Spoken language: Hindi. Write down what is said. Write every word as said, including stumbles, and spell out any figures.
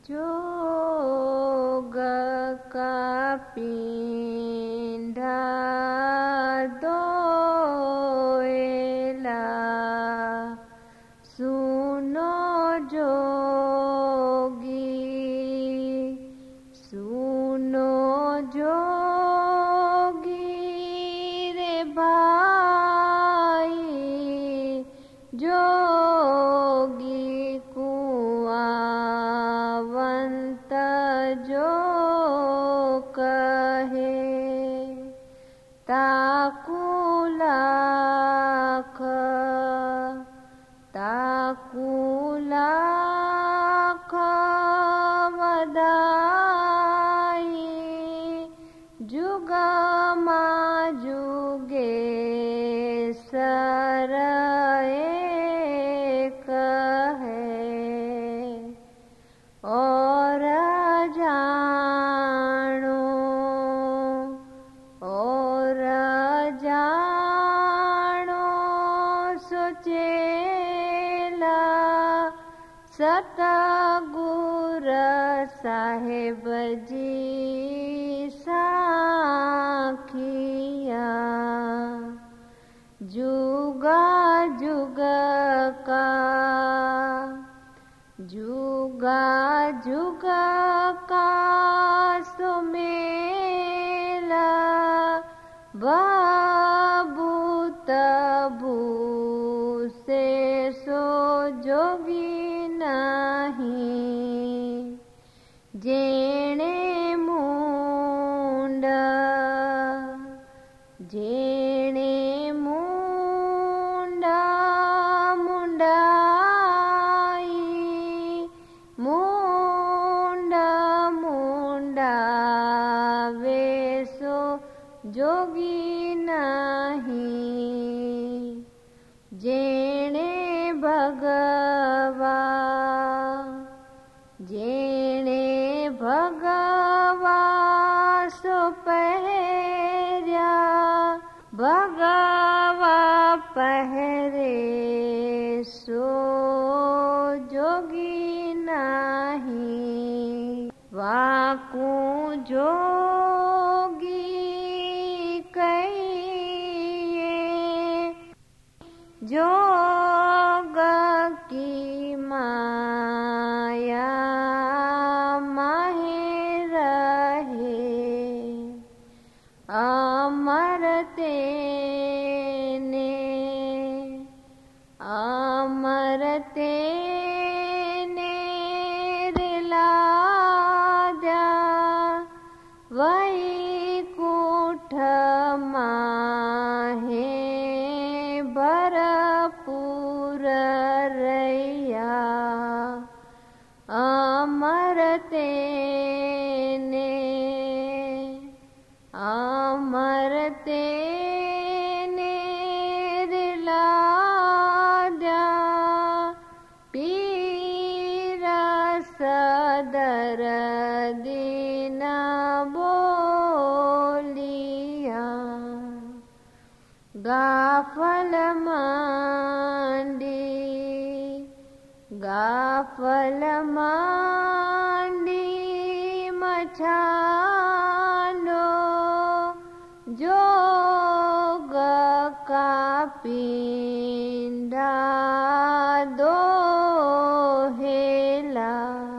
जोग का पिंडा दोएला सुनो जोगी सुनो जोगी रे भाई जोगी कुआवंत जो कहे ताकू लाख ताकू लाख वदाई जुगमा जुगे सर एक है और जानो और जानो सोचेला सतगुर साहेब जी साखिया जुगा जुग का जुगा जुग का सुमेला बाबू तबू से सो जोगी नहीं जेणे मुंड जेणे मुंडा मुंडाई मुंडा मुंडा वेसो जोगी नहीं जेणे भगवा जेणे भगवा सो पहर्या भगवा पहरे सो जोगी नहीं वाकू जोगी कहिए जोग की माया माहे रहे अमरते ने अमरते ने रिला द्या वही कूठ माहे भरपूर रैया अमरते ने अमरते ने रिला द्या पीर सदर दिन बोलिया गाफल मांडी गाफल मांडी मछानो जोग का पिंडा दोहेला